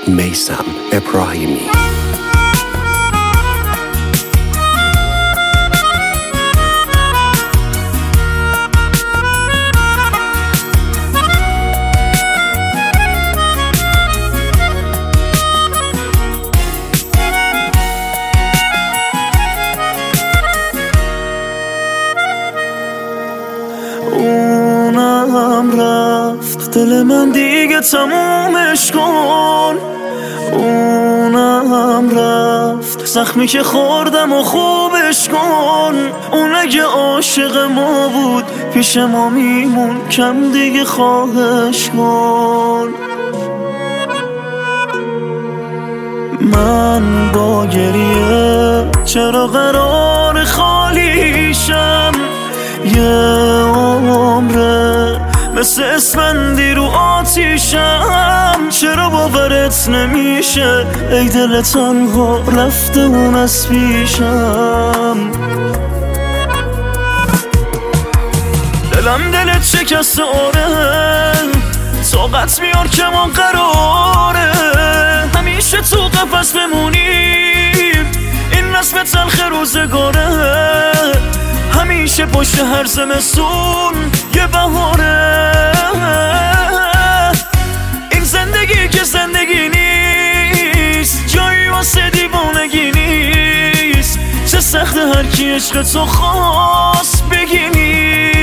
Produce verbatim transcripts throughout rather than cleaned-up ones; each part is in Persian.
میثم ابراهیمی. اونم رفت، دل من دیگه تمومش کن. اونم رفت، زخمی که خوردم و خوبش کن. اون اگه عاشق ما بود پیش ما میمون، کم دیگه خواهش کن. من با گریه چرا قرار خالیشم؟ یه عمره مثل اسفندی رو آتیشم. چرا باورت نمیشه ای دل تنها رفته اون از پیشم؟ دلم دلت شکسته آره، طاقت میار که ما قراره همیشه تو قفس بمونیم. این رسم تلخ روزگاره، همیشه پشت هر زمستون یه بهاره. این زندگی که زندگی نیست، جایی واسه دیوانگی نیست. چه سخت هر کی عشق تو خواست بگی نیست.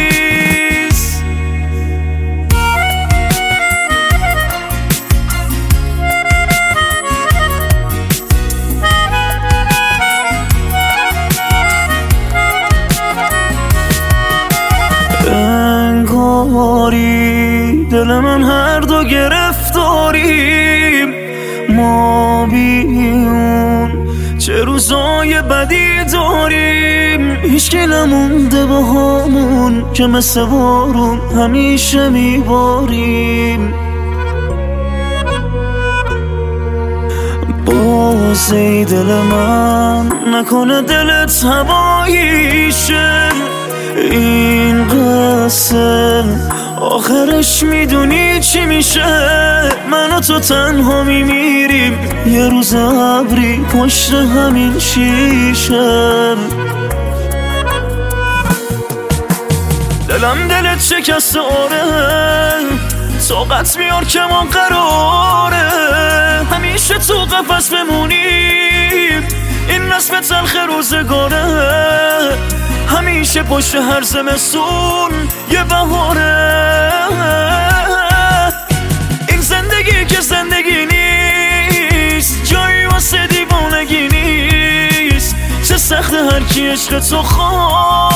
انگاری دل من هر دو گرفتاریم، ما بیون چه روزای بدی داریم. هیچ کی نمونده با همون که مثل بارون همیشه میباریم. باز ای دل من نکنه دلت هواییشه. این قصه آخرش میدونی چی میشه؟ من و تو تنها میمیریم، یه روز ابری پشت همین شیشه. دلم دلت شکسته آره، طاقت میار که ما قراره همیشه تو قفس بمونیم. این رسم تلخ روزگاره، همیشه پشت هر زمستون یه بهاره. این زندگی که زندگی نیست، جایی واسه دیوانگی نیست. چه سخت هر کی عشق تو خواه